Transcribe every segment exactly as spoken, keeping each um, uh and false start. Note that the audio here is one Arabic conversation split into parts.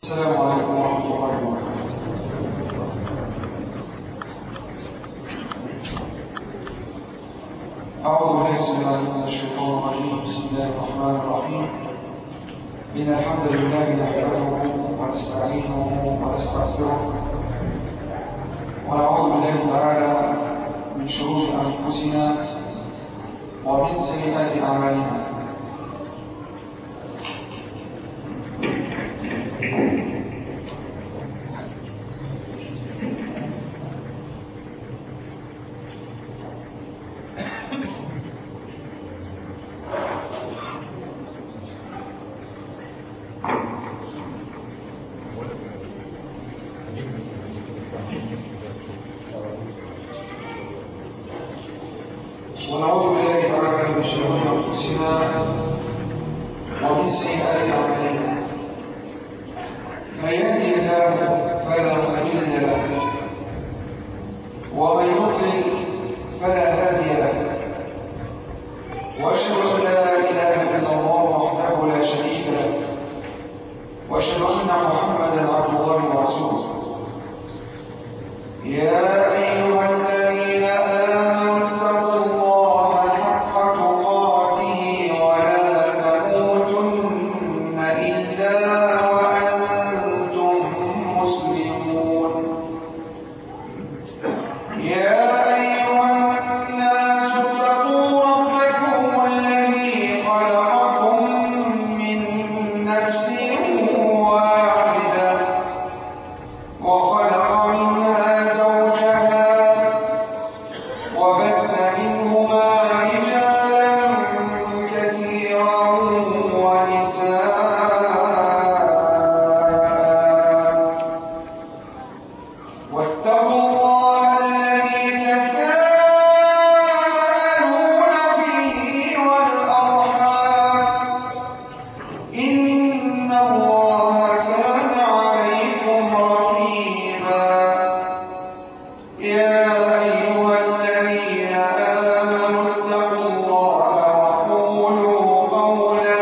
السلام عليكم ورحمة الله وبركاته. أعوذ بالله من الشيطان الرجيم. بسم الله الرحمن الرحيم. إن الحمد لله نحمده ونستعينه ونستغفره ونعوذ بالله تعالى من شرور أنفسنا ومن سيئات أعمالنا. ونعوذ بالله تعالى من شرور أنفسنا ومن سيئات أعمالنا. من يهده الله فلا مضل له ومن يضلل فلا هادي له، وأشهد أن لا إله إلا الله وحده لا شريك له، وأشهد أن محمدا عبد الله ورسوله. يا أيها الذين آمنوا اتقوا الله حق تقاته ولا تموتن إلا وأنتم مسلمون. يا أيها الناس اتقوا ربكم الذي خلقكم من نفس واحدة وخلق منها زوجها وبث منهما رجالا كثيرا ونساء، واتقوا الله الذي تساءلون به والأرحام، إن الله كان عليكم رقيبا. يا أيها الذين آمنوا اتقوا الله وقولوا قولا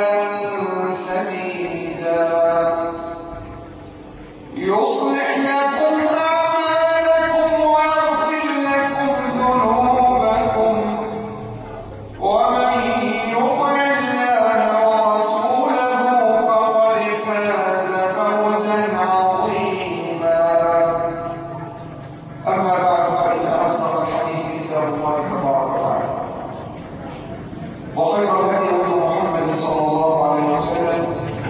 سديدا يصلح لكم أعمالكم ويغفر لكم ذنوبكم، ومن يطع الله ورسوله فقد فاز فوزا عظيما. أما بعد، فإن أصدق الحديث كتاب الله تبارك وتعالى، وخير الهدي هدي محمد صلى الله عليه وسلم،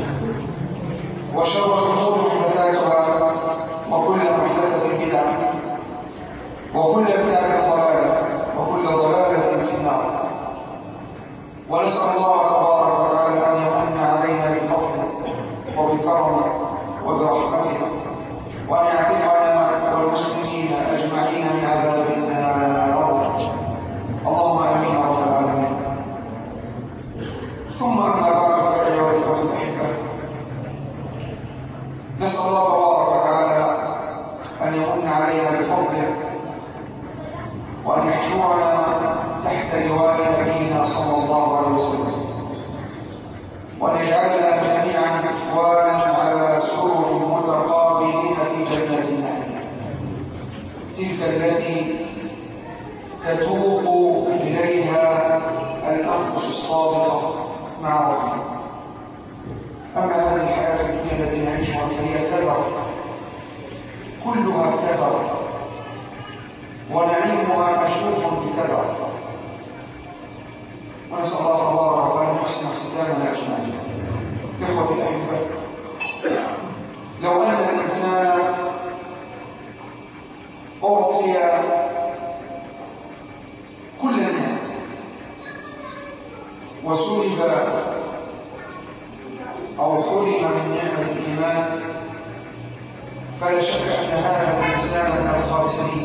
وشر الأمور محدثاتها، وكل محدثة بدعة، وكل بدعة ضلالة، وكل ضلالة في النار. ونسأل الله تبارك وتعالى أن يمن علينا بفضله وبكرمه وبرحمته، وأن يعتقنا والمسلمين أجمعين من عذاب النار. اللهم آمين رب العالمين. ثم أما بعد، فأيها الإخوة الأحبة، نسأل الله تبارك وتعالى أن يمن علينا بفضله وأن يحشرنا تحت لواء نبينا صلى الله عليه وسلم، وأن يجعلنا جميعا إخوانا على سرر متقابلين في جنة النعيم، تلك التي تتوق إليها الأنفس الصادقة مع ربها. أما هذه الحياة الدنيا التي نعيشها فهي كدر، كلها كدر، ونعيمها مشروط بكدر. ونسأل الله تبارك وتعالى أن يحسن ختامنا أجمعين. إخوتي الأحبة، لو أن الإنسان أعطي كل الناس وسلب أو حرم من نعمة الإيمان، فلا شك أن هذا الإنسان من الخاسرين.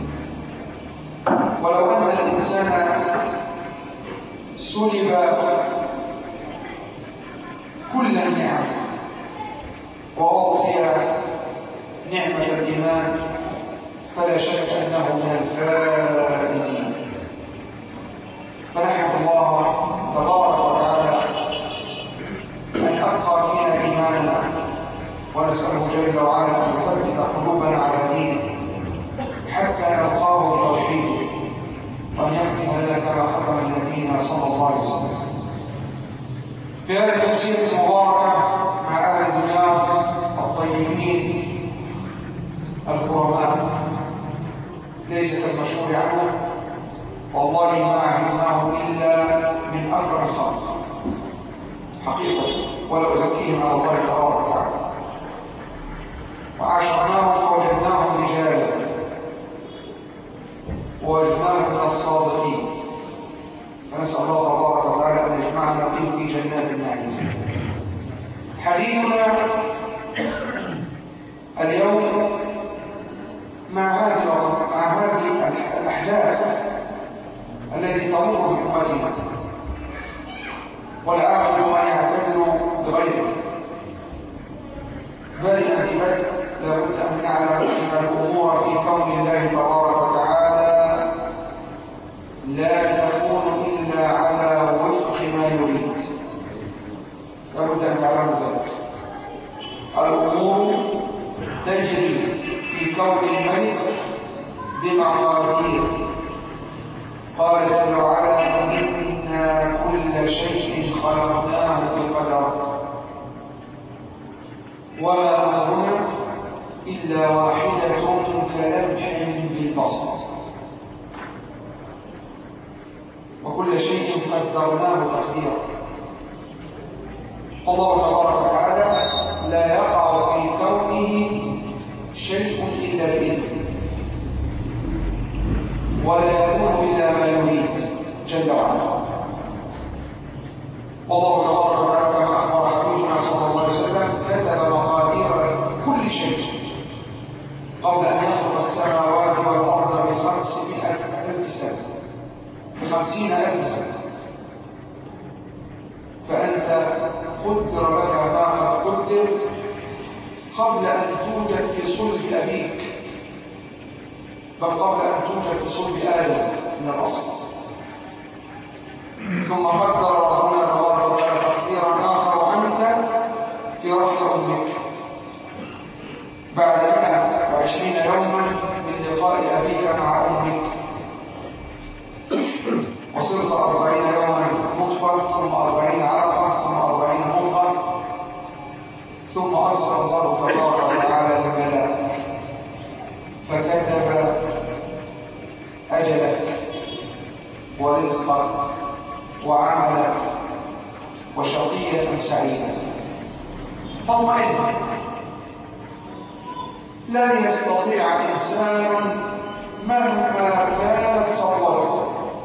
ولو أن الإنسان سلب كل النعم وأعطي نعمة الإيمان، فلا شك أنه من الفائزين. فنحمد الله تبارك وتعالى أن أبقى فينا إيماننا، ونسأل ونسأله جل وعلا أن يثبت قلوبنا على دينه حتى نلقاه بتوحيده، وأن يختم لنا كما ختم نبينا صلى الله عليه وسلم. في هذه التفسير المباركة مع أهل دمياط الطيبين الكرماء ليس كالمشهور عنه، والله ما عهدناه إلا من أكرم الخلق حقيقة، ولا أزكيهم على الله تبارك وتعالى. وعاشرناهم فوجدناهم رجالا ووجدناهم من الصادقين، فنسأل الله تبارك وتعالى أن يجمعنا به في جنات النعيم. حديثنا اليوم مع هذه مع هذه الأحداث التي تمر بأمتنا، والعاقل ما يعتبر بغيره، بل الأدبة لابد أن نعلم أن الأمور في كون الله تبارك وتعالى لا تكون إلا على وفق ما يريد. لابد أن تعلم ذلك. الأمور تجري في كون الملك بمقادير. قال جل وعلا: إنا كل شيء خلقناه بقدر وما أمرنا إلا واحدة كلمح بالبصر وكل شيء قدرناه تقديرا. الله تبارك وتعالى لا يقع في كونه شيء إلا بإذنه، ولا يكون إلا ما يريد جل وعلا. والله تبارك وتعالى كما أخبر حبيبنا صلى الله عليه وسلم كتب مقادير كل شيء قبل أن يخلق السماوات والأرض بخمسمائة ألف سنة بخمسين ألف سنة. فأنت قدر لك ما قد قدر قبل أن توجد في صلب أبيك، بل قبل أن توجد في صلب آدم من الأصل. ثم قدر ربنا تبارك وتعالى تقديرا آخر وأنت في رحم أمك بعد مئة وعشرين يوما من لقاء أبيك مع أمك، وصرت أربعين يوما نطفة، ثم أربعين علقة، ثم أربعين مضغة، ثم أرسل الله تبارك وتعالى الملائكة فكتب أجلك ورزقك وعملك وشقية أم سعيدة. فاطمئن، لا يستطيع إنسان مهما كانت ثروته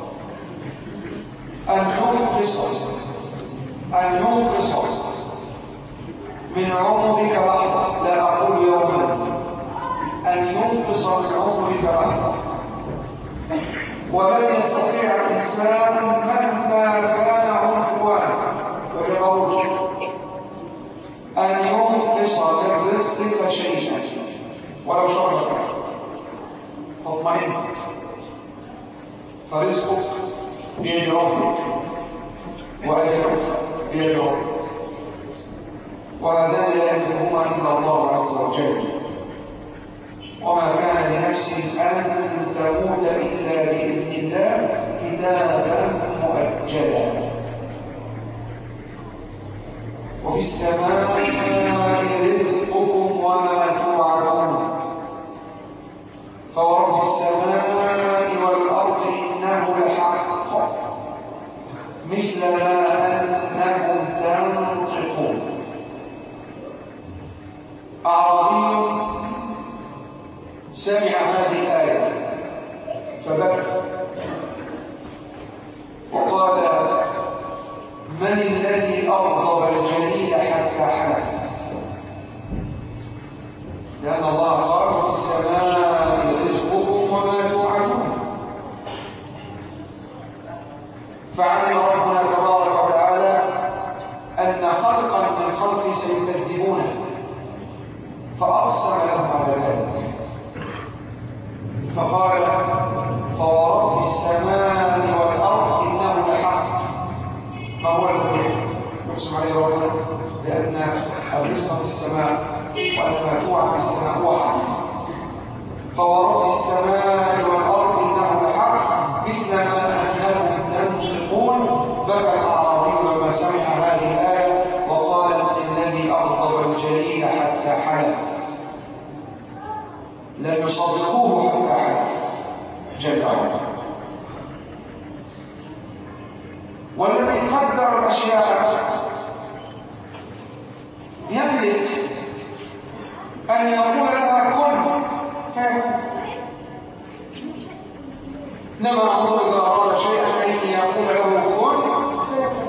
أن ينقص أن ينقص من عمرك لحظة، لا أقول يوما، أن ينقص من عمرك لحظة. ولن يستطيع الإنسان مهما كان عنفوانه وجبروته أن ينقص من رزقك شيئا ولو شرفك. فاطمئن، فرزقك بيد ربك وأجرك بيد ربك، وهذا لا يملكهما إلا الله عز وجل. وما كان لنفس أن تموت إلا بإذن الله كتابا مؤجلا. وفي السماء رزقكم وما توعدون، فورب السماء والأرض إنه لحق مثل ما أنكم تنطقون. أعرابي سمع هذه الآية فبكى وقال: من الذي أغضب الجليل حتى حلف؟ لأن الله قال: في السماء رزقكم وما توعدون. فعلم ربنا تبارك وتعالى أن خلقا من خلقه سيكذبونه، فأقسم لهم على ذلك فقال: فورب السماء والأرض إنه لحق. ما هو الذي يقسم عليه ربنا؟ لأن الرزق في السماء وأن ما توعد السماء هو حق. فورب السماء والأرض إنه لحق مثل ما أنكم تنطقون. بكى الأعرابي لما سمع هذه الآية وقال الذي أغضب الجليل حتى حلف. لم يصدقوه حتى حلف جل وعلا. والذي قدر الأشياء يملك أن يقول لها كن فيكون. إنما الله إذا أراد شيئا أن يقول له كن فيكون،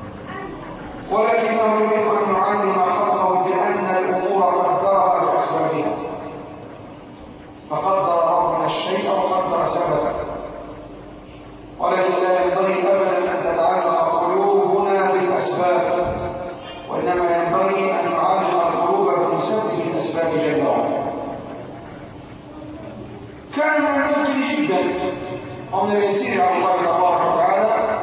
ولكنه يريد أن يعلم خلقه بأن الأمور قدرها بأسبابها. فقدر ربنا الشيء وقدر سببه، ولكن لا ينبغي أبدا أن تتعلق قلوبنا بالأسباب، وإنما ينبغي أن نعلق القلوب بمسبب الأسباب جل وعلا. كان من الممكن جدا ومن اليسير على الله تبارك وتعالى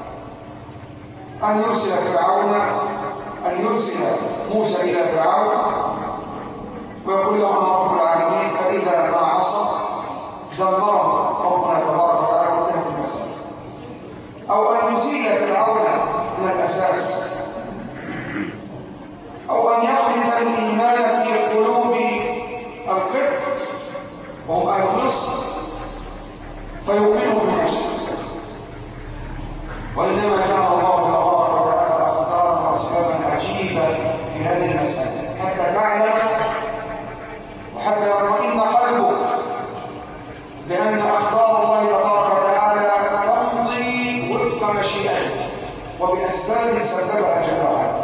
أن يرسل فرعون أن يرسل موسى إلى فرعون ويقول له أنا رب العالمين، فإذا ما عصى دمره ربنا تبارك وتعالى وانتهت المسألة. أو أن يزيل فرعون من الأساس، أو أن يخلط الإيمان في قلوب القبط وهم أهل مصر فيؤمنوا بالمسلم. وإنما كان الله تبارك وتعالى أقدارا وأسبابا عجيبة في هذه المسألة حتى تعلم وحتى يطمئن قلبك بأن أقدار الله تبارك وتعالى تمضي وفق مشيئته وبأسباب سببها جل وعلا.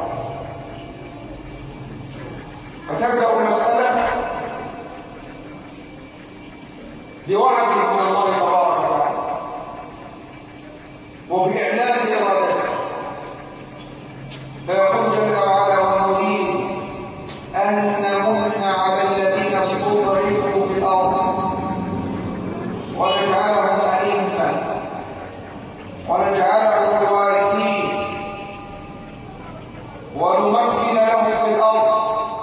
فتبدأ المسألة بوعد من الله تبارك وتعالى وبإعلان إرادته، فيقول جل وعلا ونريد أن نمن على الذين استضعفوا في الأرض ونجعلهم أئمة ونجعلهم الوارثين ونمكن لهم في الأرض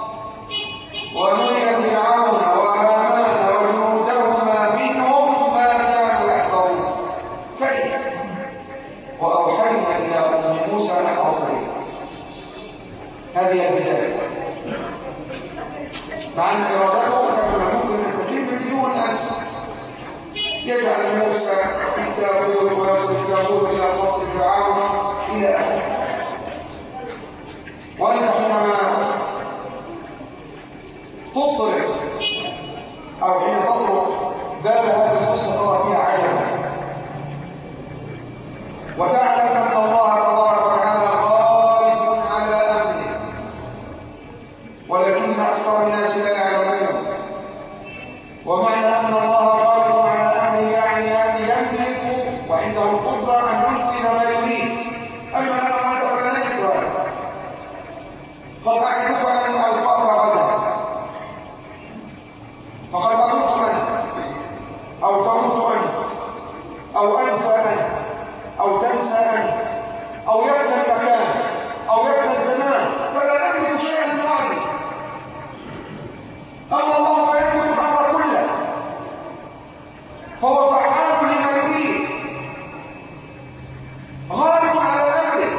ونري فرعون وهامان وجنودهما منهم ما كانوا يحذرون. كيف؟ وأوحينا إلى أم موسى أن أرسلها. هذه البداية، مع أن إرادته كان ممكن أن تتم بدون أن يجعل موسى في التابوت ويصل التابوت إلى قصر فرعون إلى آخره. وأنت حينما تطرق أو حين تطرق باب هذه القصة ترى فيها عجبا، وتعلم أن الله تبارك وتعالى غالب على أمره، ولكن أكثر الناس لا يعلمون. ومعنى أن الله غالب على أمره يعني أن يملك وعنده القدرة أن ينفذ ما يريد. أما أنا ما تقلنيت هذا قد أعرف أن الفقر غدا، فقد أموت أنت أو تموت أنت أو أنسى أنت أو تنسى أنت أو يبنى المكان أو يبنى الزمان، فلا نملك شيئا من ذلك. أما الله فيملك الأمر كله، فهو فعال لما يريد غالب على أمره.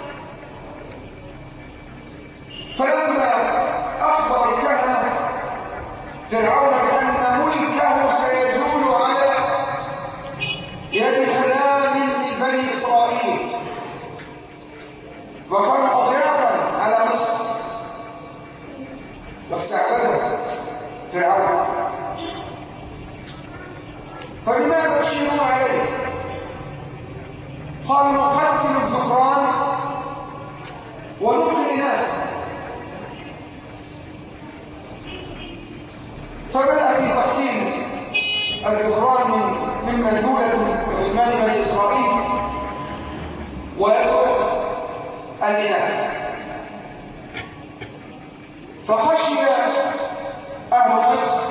فلما أخبر الكهنة فرعون بأن ملكه سيزول على يد فلان من بني إسرائيل وكان أضيافا على مصر، واستعبده فرعون، فلماذا يشيرون عليه؟ قال نقتل الذكران ونقتل الإناث. فبدأ في تقتيل الذكران من مدلولة غلمان بني إسرائيل ويترك الإناث. فخشي أهل مصر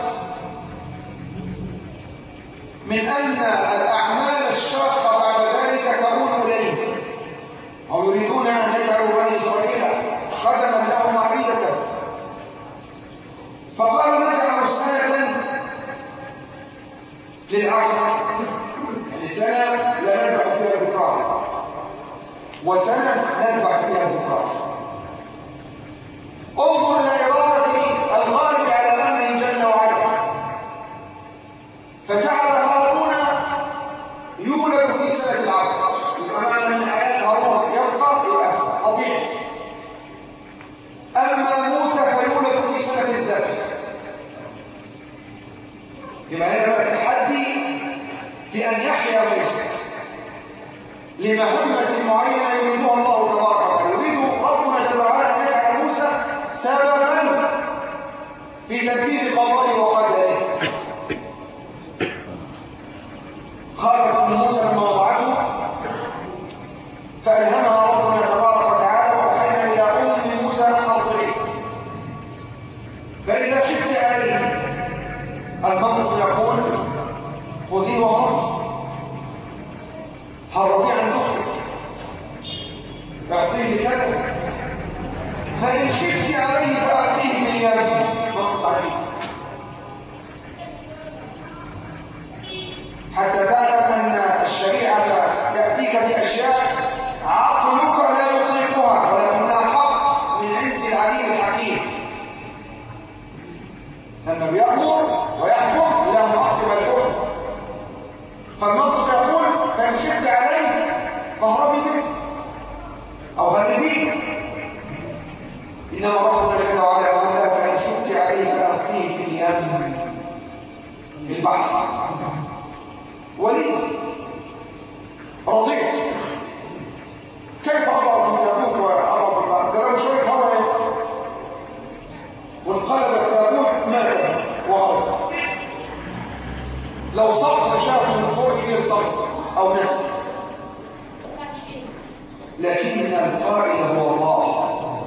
من أن الأعمال الشاقة بعد ذلك تكون إليه، أو يريدون أن يجعلوا بني إسرائيل خدما لهم عبيدة. فقالوا نجعل سنة للعقل، سنة لا ندفع فيها ذكرى وسنة ندفع فيها ذكرى. انظر لعبارة الغالب على أمره جل وعلا، فجعل هارون يولد في سنة العقل، يبقى من حياة هارون يبقى يبقى طبيعي. أما موسى فيولد في سنة الذبح، يبقى هذا التحدي بأن يحيا موسى لمهمة معينة يريدها الله تبارك وتعالى. يريد ربنا جل وعلا أن يجعل موسى سببا في تنفيذ قضائه وقدره. خرج من موسى لما وضعته فألهمها ربنا تبارك وتعالى وأوحينا إلى أم موسى أن أرضعيه، فإذا خفت عليه المنطق يقول خذيه ومر هربي عن نفسك فأعطيه لك، فإن خفت عليه فأعطيه من يده نقص عليه، حتى تعلم أن الشريعة تأتيك بأشياء عقلك لا يطيقها ولكنها حق من عند العليم الحكيم. لما بيأمر ويحكم لا معقب الحكم، فالمنطق يقول فإن خفت عليه فاهربي منه أو هربيه. إنما ربنا جل وعلا قال فإن خفت عليه فألقيه في اليم في البحر ولي رضيع. كيف أضرب من أبوك وأضرب البحر؟ ده لو شوية هواء وانقلب التابوت مات وغرق. لو صف شاف من فوق إلى الصف أو نسل، لكن القائل هو الله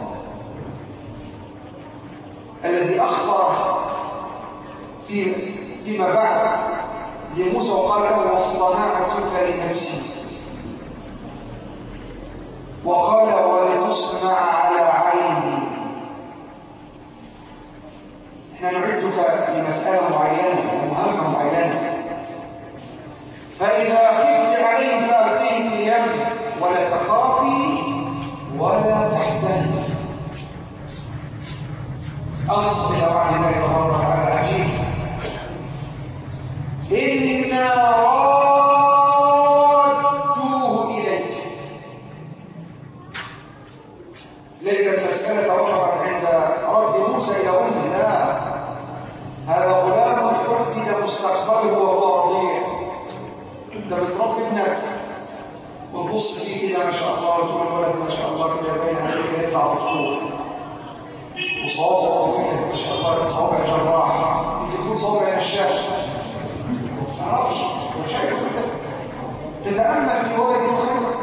الذي أخبر في فيما بعد لموسى وقال له واصطنعتك لنفسي، وقال ولتصنع على عيني. احنا نعدك لمسألة معينة ومهمة معينة، فإذا خفت عليه فألقيه في اليم ولا تخافي ولا تحزني. أنصت إلى وعد الله تبارك وتعالى العجيب إنا رادوه إليك. ليس المسألة وقفت عند رد موسى إلى أمه، لا، هذا غلام حدد مستقبله وهو رضيع. أنت بتربي ابنك وتبص فيه كده ما شاء الله وتقول الولد ما شاء الله كده باين عليه يطلع دكتور وصوابع طويله ما شاء الله صوابع جراح، يمكن تكون صوابع نشاش ما اعرفش مش عارف كده. تتامل في ولد يخرج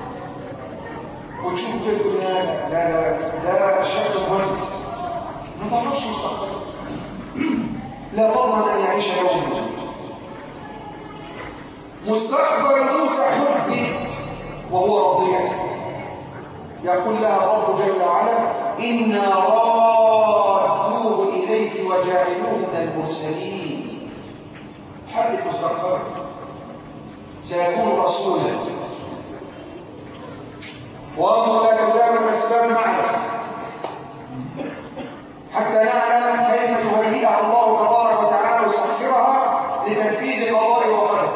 وتشوف كده لا لا لا شكل مهندس ما تعرفش مستقبله، لا تضمن ان يعيش يوما. مستقبل موسى حدد وهو رضيع. يقول لها رب جل وعلا إنا رادوه إليك وجاعلوه من المرسلين. حدث مستقبل سيكون رسولا، وأمر لا تزال الأسباب معنا حتى نعلم كيف تهيئها الله تبارك وتعالى ويسخرها لتنفيذ قضاء وقدره.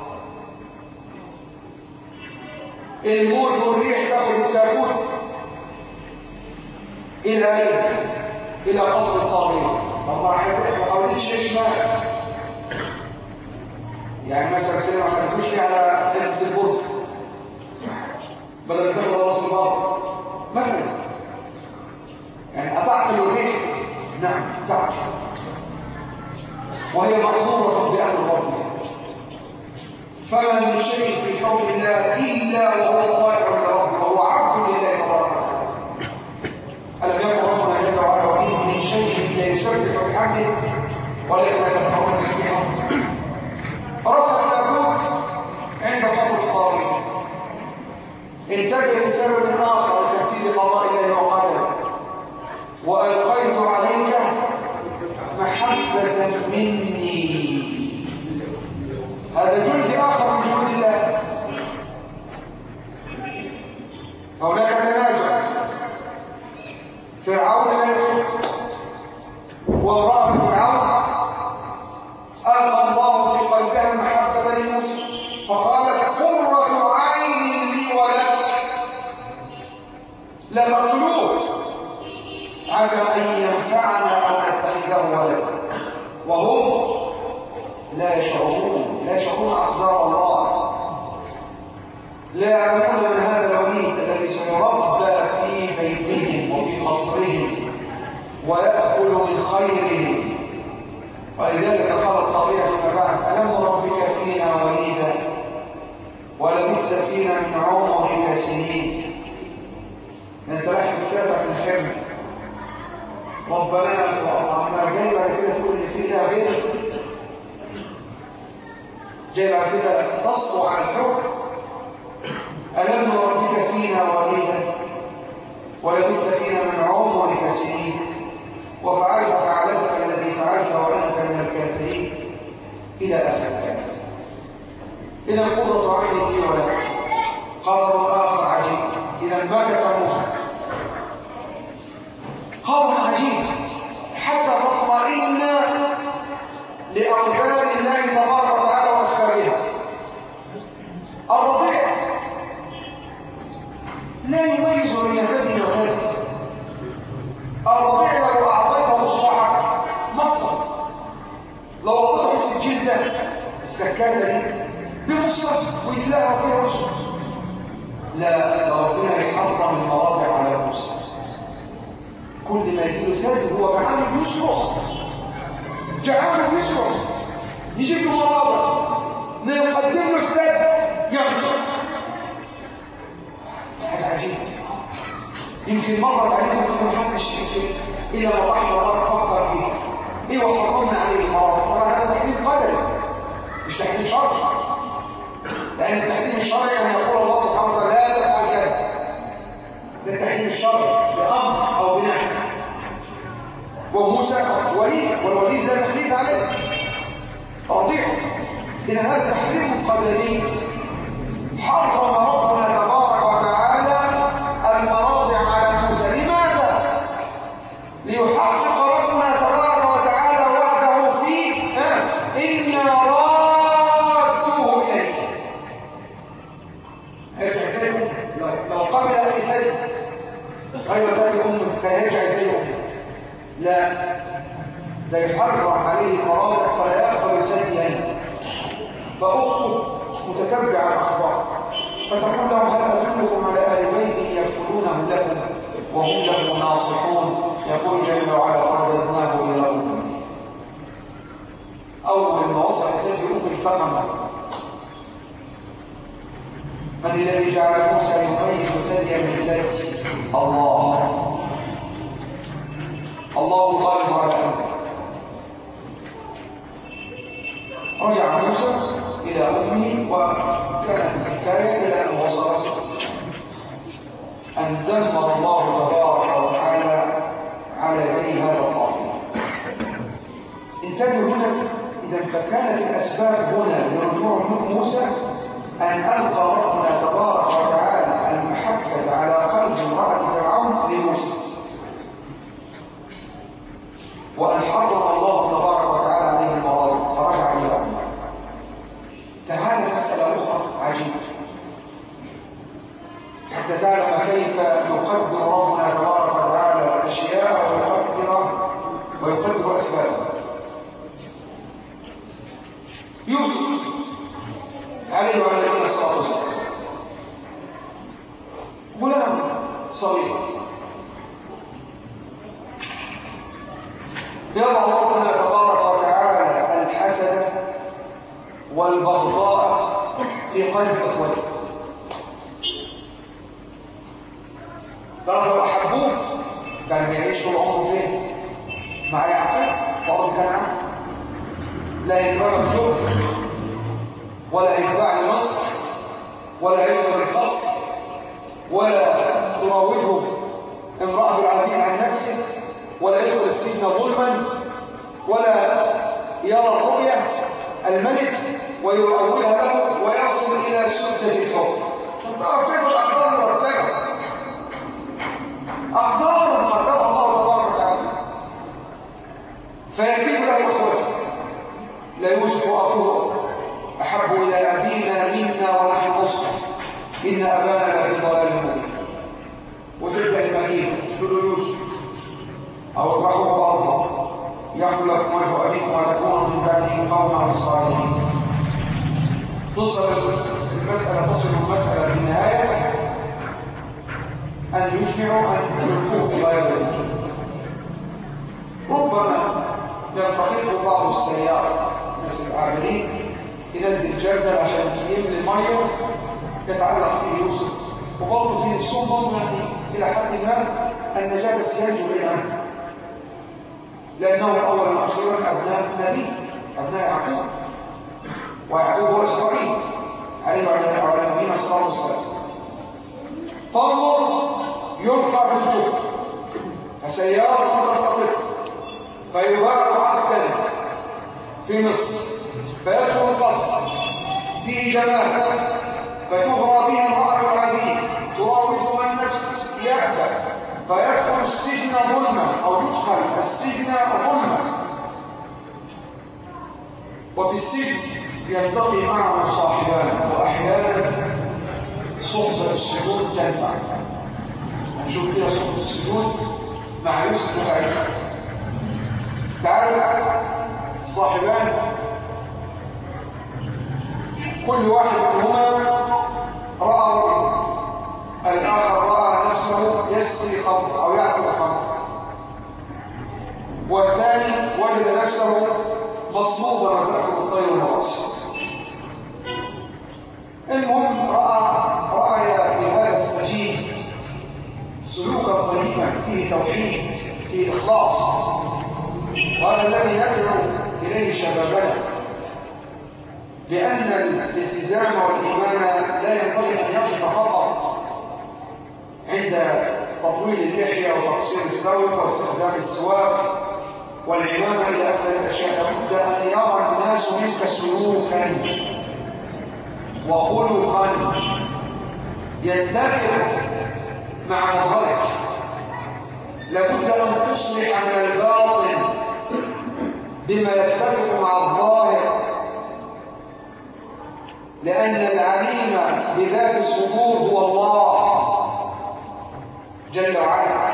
الموت والريح تاخذ التابوت الى ايه؟ الى قصر الطاغيه. طب ما حاولتش ليش مات؟ يعني مثلا كده ما تاخدوش فيه على نسبه البرد بدل تاخد راس الباطن مثلا، يعني اتعقل الريح؟ نعم تعقل، وهي محظوره بامر ربها. فما من شيء في كون الله إلا وهو طائع لربه وهو عبد لله تبارك وتعالى. ألم يكن ربنا جل وعلا وإن من شيء لا يسبح بحمده ولا يتفكرون تسبيحه. فرسل التابوت عند فصل الطاغية، انتهى لسبب آخر لتنفيذ قضاء الله وقدره. وألقيت عليك محبة مني. هذا جزء آخر من جزء الله. هناك تنازع. فرعون وامرأة فرعون ألقى الله في قلبها المحبة لموسى فقالت قرة عين لي ولك لا تقتلوه عسى أن ينفعنا أو نتخذه ولدا وهم لا يشعرون لا يشعرون أقدار الله، لا يعلمون من هذا الوليد الذي سيربى في بيتهم وفي قصرهم ويأكل من خيرهم. ولذلك قال الطبيعة فيما بعد ألم ربك فينا وليدا ولبثت فينا من عمرك سنين. انت رايح تتابع في الخير ربنا وأطعمنا جاي بعد كده تقول لي فيها غير جاي بعد كده تصفو على الحكم. ألم ربك فينا وليدا ولبثت فينا من عمرك سنين وفعلت فعلتك الذي فعلت وأنت من الكافرين إلى آخر الآية. إذا قرة عين لي ولك. قدر آخر عجيب. إذا بكت موسى قول عجيب حتى تطمئن لأرجاء الله تبارك وتعالى وأسفارها. الرضيع لا يميز بين هذه وهذه. الرضيع لو أعطيته مصباحك مصر لو أعطيته في الجلدة السكاكة دي بمصر ويتلاقى فيها مصر. لا ربنا يحرم المواضع على موسى. كل ما يجيله ساد هو جعان يصرخ جعان يصرخ يجيب له مواضع نقدم له الساد يغضب. حاجة عجيبة. يمكن مرة عليكم تكون حتى الشيء إلى ما رحمة الله تفكر فيه. إيه وحرمنا عليه المواضع؟ طبعا هذا تحديد قدري مش تحديد شرعي. لأن التحديد الشرعي أن يقول الله سبحانه وتعالى لا تفعل كذا. ده التحديد الشرعي بأمر أو بنهي. وموسى ولي والوليد لا تحديد عليه رضيع. إذا هذا تحديد قدري. حرم ربنا تبارك وتعالى المراضع على موسى. لماذا؟ ليحقق ربنا تبارك وتعالى وعده فيه إنا رادوه إليك. ارجع زيه لو قبل أي شيء غير ذلك أمه فيرجع زيه. لا ده يحرم عليه المراضع فلا يقبل سيئا. فأخته متتبع الأخبار فتقول لهم هل أدلكم على أهل بيت يكفلونه لكم وهم له ناصحون. يقول جل وعلا قدرناه إلى أمه. أول ما وصل إليه أمه فقمه. من الذي جعل موسى يميز ثديا من ذاته؟ الله. الله غالب على أمره. رجع موسى إلى أمه وكانت الحكاية إلى أن وصلت أن دمر الله تبارك وتعالى على يدي هذا الطاغوت. انتبهوا هنا. إذا فكانت الأسباب هنا لرجوع موسى أن ألقى ربنا تبارك وتعالى المحبة على قلب امرأة فرعون لموسى وأن حرم الله تبارك وتعالى عليه المراضع فرجع إلى أمه. تعالى مسألة أخرى عجيبة حتى تعلم كيف يقدر ربنا تبارك وتعالى الأشياء ويقدر ويقدر أسبابها. يوسف عليه وعلى الصلاة والسلام غلام صغير يضع ربنا تبارك وتعالى الحسد والبغضاء في قلب اخوته. ترى لو احبوه كان بيعيش طول عمره فين؟ مع يعقوب وارض كنعان. لا يتبع الشوك ولا يتبع لمصر ولا يصبر القصر ولا تراوده امرأة العزيز عن نفسه ولا يدخل السجن ظلما ولا يرى الرؤيا الملك ويؤولها له ويصل إلى سدة الحكم. تعرف كيف الأقدار مرتبة، أقدار قدرها الله تبارك وتعالى، فيكيد له إخوته. لا يوسف أخوه أحب إلى أبينا منا ونحن نصح إن أبانا لفي ضلال مبين. وتبدأ المدينة تقول يوسف أو اطرحوه أرضا يخلق لكم وجه أبيكم وتكونوا من بعده قوما صالحين. تصل المسألة تصل المسألة في النهاية أن يجمعوا أن يلقوه في غير ذلك. ربما يلتقط بعض السيارة الناس العاملين ينزل جردل عشان يملي المية يتعلق فيه يوسف، وبرضه فيه صوم يعني إلى حد ما النجاة ينجو عنه، لأنه أولا وأخيرا أبناء نبي، أبناء يعقوب، ويعقوب هو إسرائيل عليه وعلى نبينا صلى الله عليه وسلم. فانظر يرفع في الجب فسيارة تنطلق فيباع عبدا في مصر فيدخل القصر فيه جمال فتغرى بها امرأة العزيز تراود من نفسه يأبى فيدخل السجن ظلما أو يدخل السجن ظلما، وفي السجن يلتقي معه صاحبان، وأحيانا صحبة السجود تنفع. نشوف كده صحبة السجود مع يوسف وعيسى. تعالوا صاحبان كل واحد منهما رأى الآخر رأى نفسه يسقي خمر أو يأكل خمر، والثاني وجد نفسه مصلوبا وتأكل الطير والرأس. المهم رأى رأى في هذا السجين سلوكا طيبا فيه توحيد فيه إخلاص، وهذا الذي ندعو إليه شبابنا، لأن الالتزام والإيمان لا ينبغي أن يقف فقط عند تطويل اللحية وتقصير الثوب واستخدام السواك والعمامة إلى أكثر الأشياء. لابد أن يرى الناس منك سلوكا وخلقا يتفق مع مظهرك. لابد أن تصلح من الباطن بما يتفق مع الظاهر، لأن العليم بذات الصدور هو الله جل وعلا.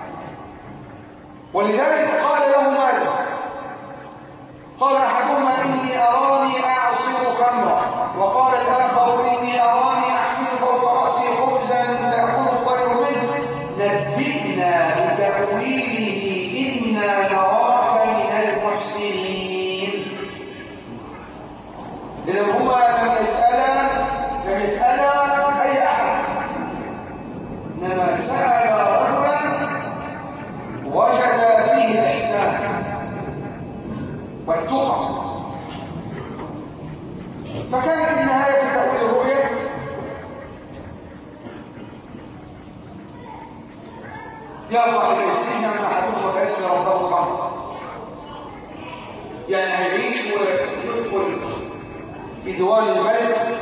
ولذلك قال له ماذا؟ قال أحدهما إني أراني أعصر خمرا، وقال الآخر إني أراني أحمل فوق رأسي خبزا تأكل الطير منه، نبئنا بتأويله إنا نراك من المحسنين. إذا هما لم يسألا لم يسألا أي أحد، إنما سأل رجلا وجد فيه الإحسان والتقى. فكانت النهاية تأويل الرؤيا يا صاحب السجن أن أحدهما فيسأل ربه خمرا، يعني هيعيش ويدخل في ديوان الملك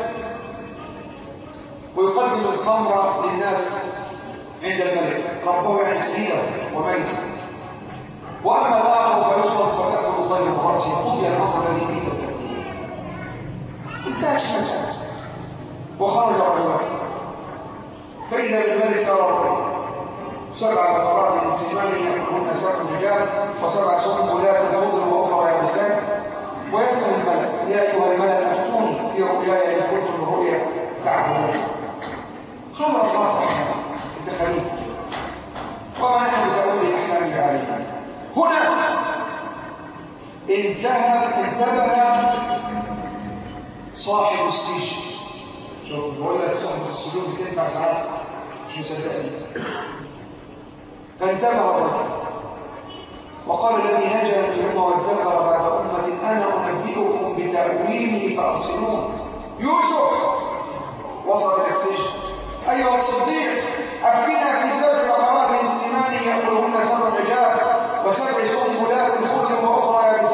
ويقدم الخمر للناس عند الملك، ربه يعني سيده وميته. واما الاخر فيصرف فتاكل الطير براسه، قضي الامر الذي فيه تستفتيه. انتهى المساله وخرج رجلان، فاذا الملك يرى سبع بقرات سمان ياكلهن سبع رجال وسبع سنبلات خضر واخرى يابسات، ويسأل الملك يا أيها الملك أفتوني في رؤياي إن كنتم الرؤيا تعبدون. خبر الله سبحانه أنت خليل وما نحن بتأويل الأحلام بعليم. هنا انتهى انتبه صاحب السجن. شوف بقول لك صاحب السجون بتنفع ساعات مش مصدقني. فانتبه الرجل وقال الذي نجا منهما وادكر بعد أمة أنا أنبئكم بتأويله فأرسلون. يوسف وصل إلى السجن. أيها الصديق أفتنا في سبع بقرات سمان يأكلهن سبع رجال وسبع سنبلات خضر وأخرى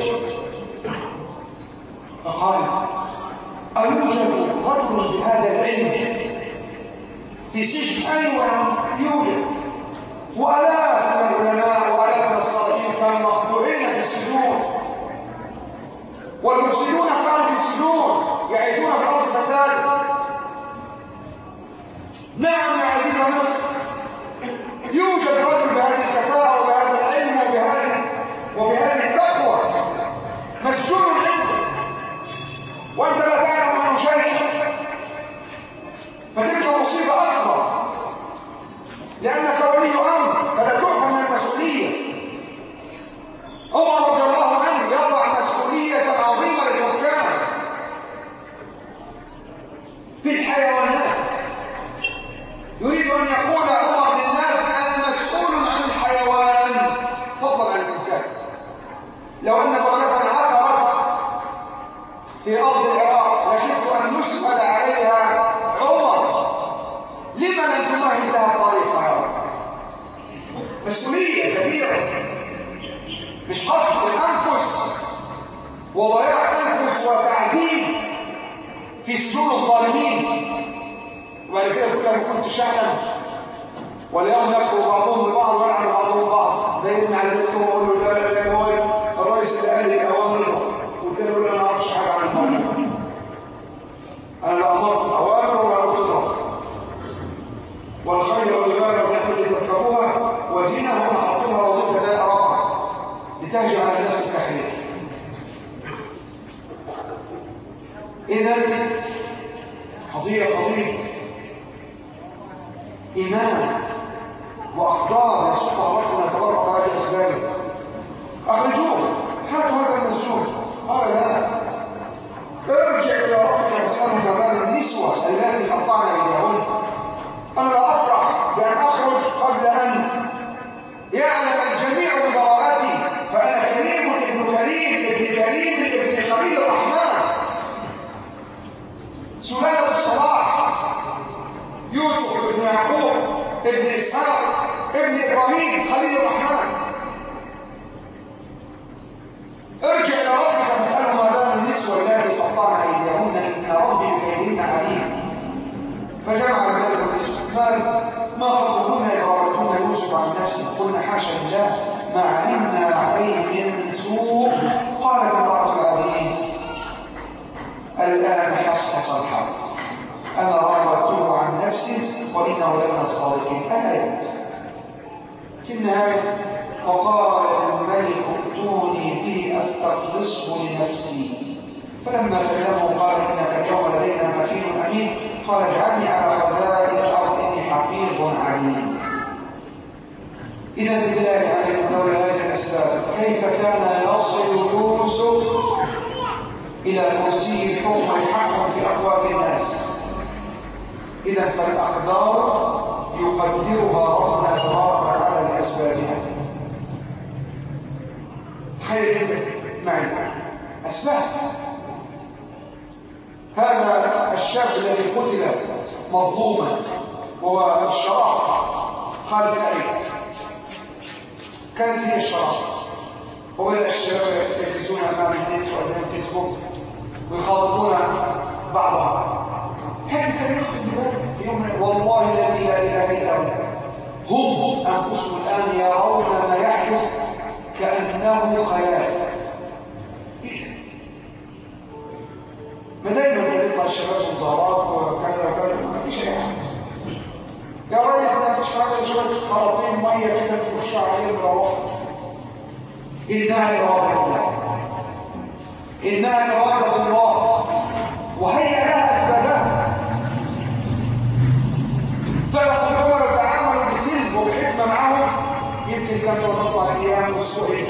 فقال أيوجد رجل بهذا العلم في سجن؟ أيوة يوجد، وآلاف من العلماء وآلاف من الصالحين كانوا مخلوعين في السجون، والمفسدون كانوا في السجون يعيشون في أرض الفساد. نعم يا عزيز مصر، يوجد رجل بهذه الكفاءة وبهذا العلم وبهذه وبهذه التقوى مسجون عنده، وأنت لا تعلم عنه شيء، فتلك مصيبة أكبر، لأنك ولي أمر فلا تحمل المسؤولية. عمر رضي الله عنه يضع مسؤولية عظيمة للحكام في الحيوانات، يريد أن يقول عمر للناس أنا مسؤول عن الحيوان فضلا عن الإنسان. لو أن بغلة عثرت في أرض العراق لشفت أن نسأل عليها عمر لما لم تمهد لها طريقها. مسؤولية كبيرة، مش حصر الأنفس وضياع الأنفس وتعذيب في سجون الظالمين، وبعد كده كلها كنت شعبا واليوم يكفر بعضهم لبعض ويلعن بعضهم بعض. ده يبني على ذلك ويقول له لا لا لا هو الرئيس اللي قال لي اوامر، قلت له انا ما اعرفش حاجه عن الامر، انا لا امرت اوامر ولا اضرب، والخير والبال والنحل تركبوها وزينه ونحطها وضد لا ارى لتهجم على الناس التحرير. اذا قضيه قضيه إيمان وأقدار يسوق ربنا تبارك وتعالى أسبابه. أخرجوه، هاتوا هذا المسجون. قال لا، ارجع إلى ربك واسأله كمان النسوة التي قطعن أيديهن. أنا لا أفرح بأن أخرج قبل أن يعلم الجميع ببراءتي، فأنا كريم ابن كريم ابن كريم ابن خليل الرحمن، سلالة الصلاح، يوسف ابن يعقوب ابن إسحاق ابن إبراهيم خليل الرحمن. ارجع إلى ربك فاسأله ما بال النسوة التي قطعن أيديهن إن ربي بكيدهن عليم. فجمع ذلك النسوة قال ما خطبهن إذ راودتن يوسف عن نفسه قلنا حاشا لله ما علمنا عليه من سوء. قالت امرأة العزيز الآن حصحص الحق أنا راودته عن نفسي وإنه لمن الصادقين. الآية في النهاية وقال الملك ائتوني به أستخلصه لنفسي، فلما كلمه قال إنك اليوم لدينا مكين أمين قال اجعلني على خزائن الأرض إني حفيظ عليم. إذا بالله عليكم دولة هذه الأسباب كيف كان يصل يوسف إلى كرسي الحكم والحكم في أقوام الناس؟ إذا فالأقدار يقدرها ربنا تبارك وتعالى لأسبابها. خير معي أسباب. هذا الشاب الذي قتل مظلوما وهو الشراب خالد الأيد، كانت هي الشراب، وبدأ الشباب يجلسون أمام النت وأمام الفيسبوك ويخاطبون بعضهم. هل سيكتب بذلك يوم والله الذي لا اله الا هو هم انفسهم الان يرون ما يحدث كانه خيال. ما دايما يطلع الشباب مظاهرات وكذا وكذا ما فيش اي حاجه. يا ريس ما فيش حاجه، شويه خراطيم ميه كده تخش عليهم بالروح. انها اراده الله، انها اراده الله وهي لها اسبابها. فلو هو يتعامل بسلم وبحكمه معهم يمكن كان تطلع الايام والسوء.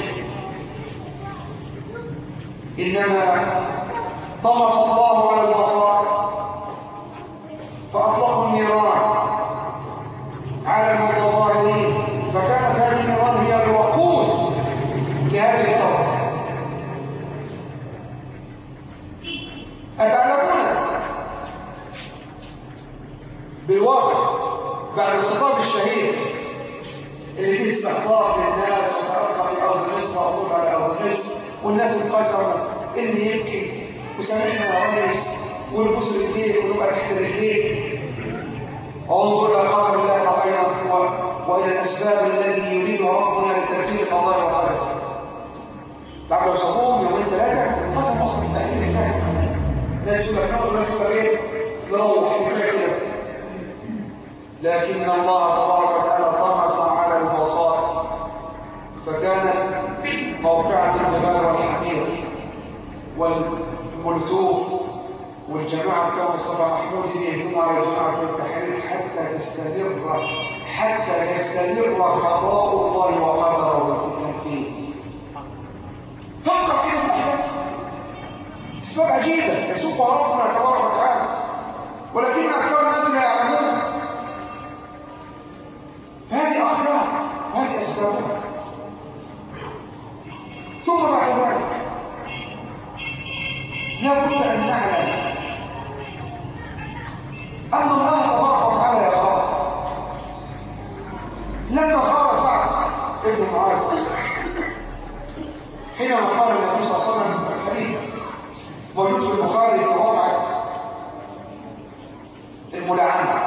انما طمس الله على البصائر فاطلقوا النيران على المتظاهرين، فكانت هذه النيران هي الوقود لهذه الثوره. أتعلمون بالواقع بعد الخطاب الشهير اللي فيه استحقاق للناس وسأبقى في أرض مصر وأطول على أرض مصر والناس انقسموا، اللي يبكي وسامحنا يا ريس ونبوس رجليك ونبقى تحت رجليك. انظر الى قدر الله خيرا والى الاسباب التي يريدها ربنا لتنفيذ القضاء والقدر. بعد ما صابوهم يومين ثلاثه انقسم وصل التأهيل الثاني، ناس يقول لك نقول ناس يقول ايه نروح في كده. لكن الله تبارك وتعالى طمس على البساط فكانت موقعة الجبال والحمير والملتوف والجماعة بتوع مصطفى محمود يهجمون على جماعة التحرير حتى تستمر حتى يستمر قضاء الله وقدره بالتنفيذ. فكر كده اسباب عجيبة يسوقها ربنا تبارك وتعالى، ولكن أكثر الناس لا يعلمون. هذه أخلاق وهذه أسبابها. ثم بعد ذلك لا بد أن نعلم أن الله تبارك وتعالى يراه. لما قال سعد ابن معاذ حينما قال النبي صلى الله عليه وسلم الحديث موجود في البخاري في وضع الملاعنة،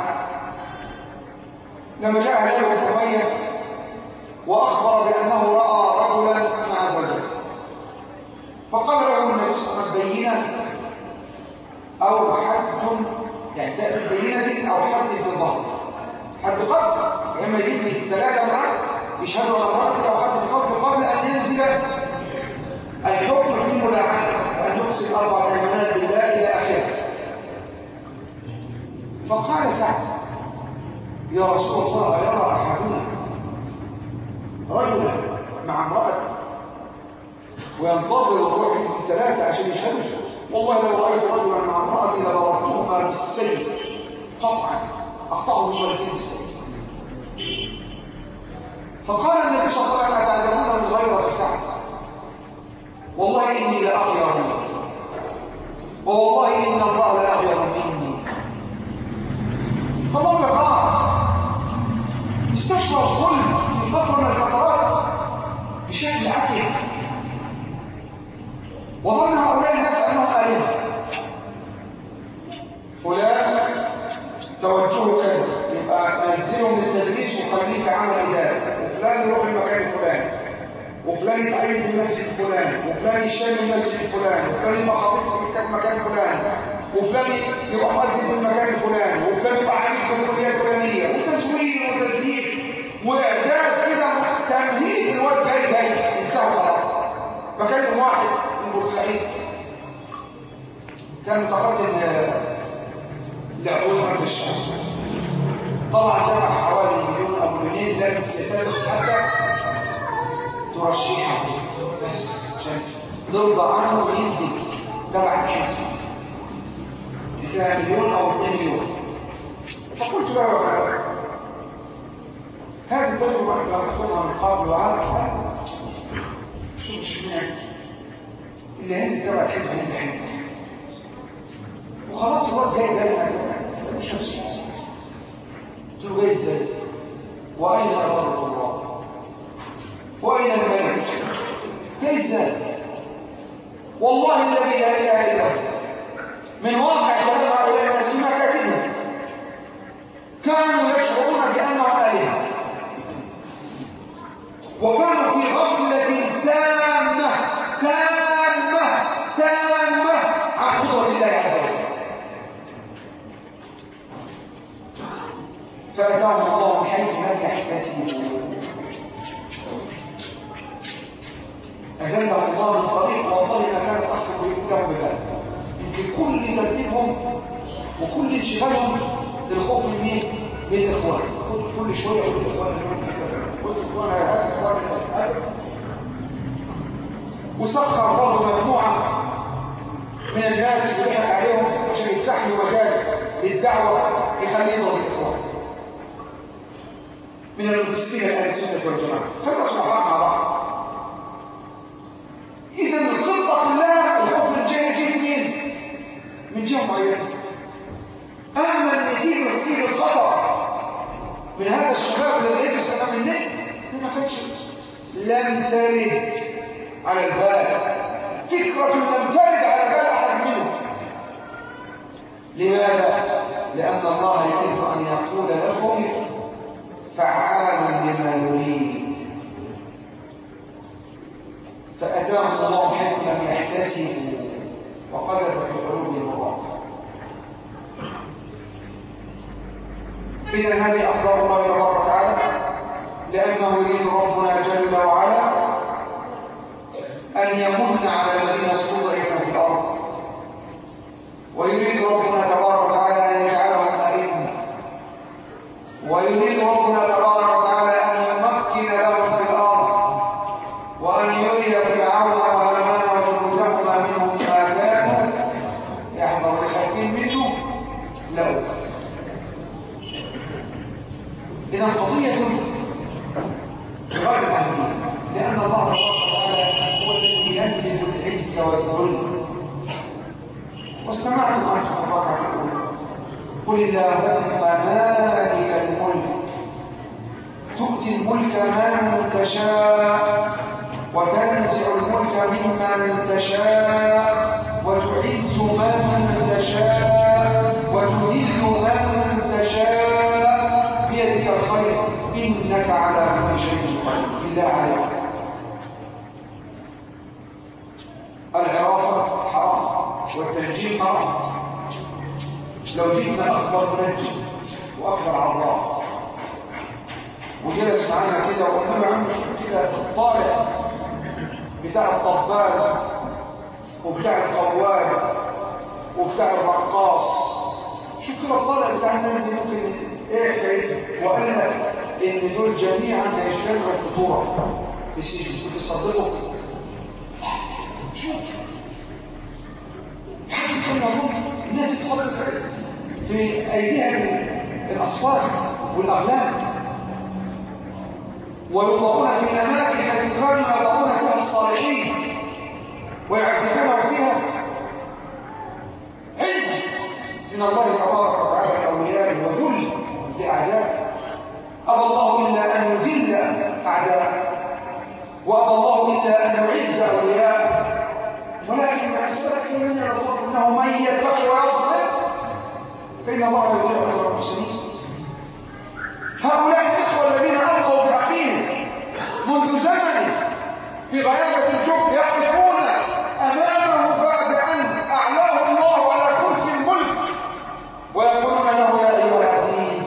لما جاء هلال بن أمية وأخبر بأنه رأى رجلا مع زوجته، فقال له النبي صلى الله عليه وسلم بينة أو حد، يعني تأتي بينة أو حد في الظهر، حد قبل لما يجيب لي ثلاثة معه يشهدوا على الرأس أو حد في الحكم قبل أن ينزل الحكم في الملاعنة وأن يقسم أربع أيمانات بالله إلى آخره. فقال سعد يا رسول الله يرى أحدنا رجلا مع امرأة وينتظر الروح من ثلاثة عشان يشهدوا؟ والله لو رأيت رجلا مع امرأة لضربتهما بالسيف قطعا أقطعه مرتين بالسيف. فقال النبي صلى الله عليه وسلم تعلمون من غير سعد والله إني لأغير منه والله إن الله لأغير مني. فالله قال استشعر الظلم في فترة من الفترات بشكل عكس، وظن هؤلاء الناس أنهم آلهة. فلان توجهه كذا يبقى ننزله من التدريس وخليه في عمل إداري، وفلان يروح المكان الفلاني، وفلان يتعين في المسجد الفلاني، وفلان يشتغل في المسجد الفلاني، وفلان يبقى خطيب في مكان فلاني، وفلان يبقى مؤذن في المكان الفلاني، وفلان يبقى عميد في الكليه الفلانيه، وتزوير وتزييف واعداد كده تمهيد الواد جاي جاي انتهوا خلاص. فكان واحد من بورسعيد كان متقدم لعقول مرض الشمس، طلع دفع حوالي مليون او مليونين لكن سيتلبس حتى ترشيحه بس عشان نرضى عنه وينزل تبع الكاس فيها مليون او اثنين مليون. فقلت له هذه التجربه لو تاخذها من قبل وعارف شو مش معنى اللي هندي تبع الحزب هندي عندي وخلاص الوقت جاي جاي مش نفسه. قلت له جاي ازاي واين امر الله واين الملك جاي ازاي؟ والله الذي لا اله الا هو من واقع كلام هؤلاء الناس ما كاتبه كانوا يشعرون بانهم الهه وكانوا في غفله تامه تامه تامه عن قدره الله عز وجل. فاتاهم الله من حيث لم يحتسبوا، أجلهم الله من طريق والله ما كانت أخطر لهم بذلك. يمكن كل ترتيبهم وكل انشغالهم للخوف من مين؟ من الإخوان. كل شوية يقول الإخوان قلت الإخوان هذا الإخوان هذا وسخر الله مجموعة من الناس اللي بيضحك عليهم عشان يفتح له مجال للدعوة يخليهم الإخوان من المسلمين أهل السنة والجماعة. فتصبح مع بعض. إذا الخطة كلها الحكم الجاي يجيب مين؟ من جهة معينة. أما اللي يجيب يجيب الخطأ من هذا الشباب الذي يلبس أمام النت ما كانش لم ترد على البال. فكرة لم ترد على بال أحد منه. لماذا؟ لأن الله يريد أن يقول لكم فعال لما يريد، فأتاهم الله حيث لم يحتسبوا وقذف في قلوبهم الرعب. إذا هذه أخبار الله تبارك وتعالى، لأنه يريد ربنا جل وعلا أن يمن على الذين استضعفوا في الأرض، ويريد ربنا تبارك وتعالى أن يجعلهم أئمة، ويريد ربنا تبارك وتعالى أن يمكن لهم في الأرض، وأن يري فرعون وهامان وجنودهما منهم ما كانوا يحذر الحكيم منه لو. إذا قضية غير أهمية، لأن الله تبارك وتعالى هو الذي يملك العز والذل. واستمعنا عن الله قل اللهم مالك الملك تؤتي الملك من تشاء وتنزع الملك ممن تشاء وتعز من تشاء وتذل من تشاء بيدك الخير إنك على كل شيء قدير. بالله عليك، العرافة حرام والتنجيم حرام. لو جئنا أكبر منجم وأكبر عراف وجلس معنا كده وقلنا له عم كده الطالع بتاع الطبال وبتاع القواد وبتاع الرقاص، شوف كده الطالع بتاع الناس دي ممكن ايه وقال لك ان دول جميعا هيشتغلوا الخطوره تصدقوا. شوف حاجه كلها الناس تتخبط في ايديها الاصفار والاغلال، ويوضعون في اماكن التي كانوا يضعون فيها الصالحين ويعتبرون فيها علم من الله تبارك وتعالى لاوليائه وذل لاعدائه. ابى الله الا ان يذل اعداءه، وابى الله الا ان يعز اولياءه، ولكن مع السلف من يرزق انه من يتقي ويصبر فان الله يضيع اجر المحسنين. هؤلاء الاخوه الذين القوا باخيهم منذ زمن في غيابه الجب يقفون امامه بعد ان اعلاه الله على كرسي الملك ويقولون له يا ايها العزيز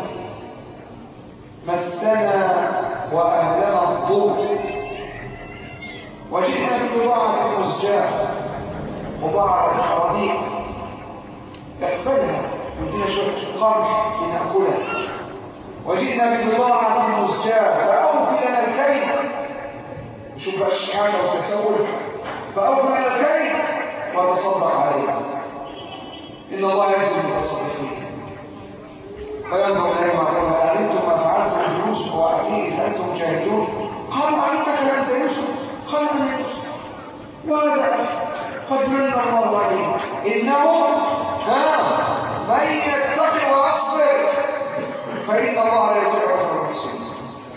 مسنا واهلنا الضر وجئنا ببضاعه مزجاه وضاعه رديء اقبلها ودينا شويه قمح لناكلها، وجئنا ببضاعه مزجاه فاوفي لنا الكيل. شوف بقى الشحاته والتسول، فاوفي لنا الكيل وتصدق علينا ان الله يجزي المتصدقين. فينظر اليهم ويقول علمتم ما فعلتم بيوسف واخيه اذ انتم جاهلون قالوا علمك انت يوسف قال انا يوسف وهذا قد من الله عليه انه ها من يتقي ويصبر فان الله لا يضيع اجر المحسنين.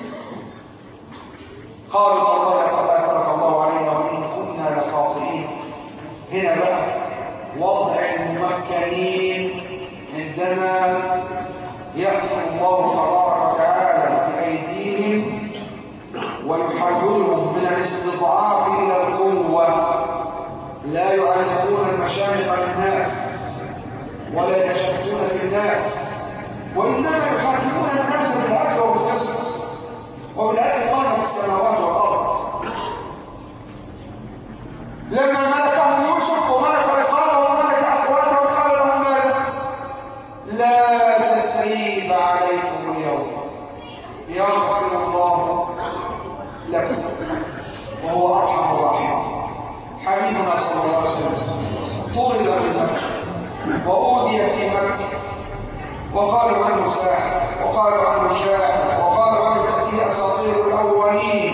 قالوا والله لقد اثرك الله علينا وان كنا لخاطئين. هنا بقى وضع الممكنين عندما يحكم الله تبارك وتعالى بأيديهم ويحولهم من الاستضعاف إلى القوة، لا يعلمون المشامخ للناس ولا يتشتتون في الناس، وإنما يحكمون الناس بالعدل وبالقسط وبالعدل قامت السماوات والأرض. لما ملكهم يوسف وملك رقابه وملك أخواته وقال لهم ماذا؟ لا تثريب عليكم اليوم يغفر الله لكم وهو أرحم الراحمين. حبيبنا صلى الله عليه وسلم طرد من مكة وأوذي في مكة وقالوا عنه ساحر وقالوا عنه شاعر وقالوا عنه تأتي أساطير الأولين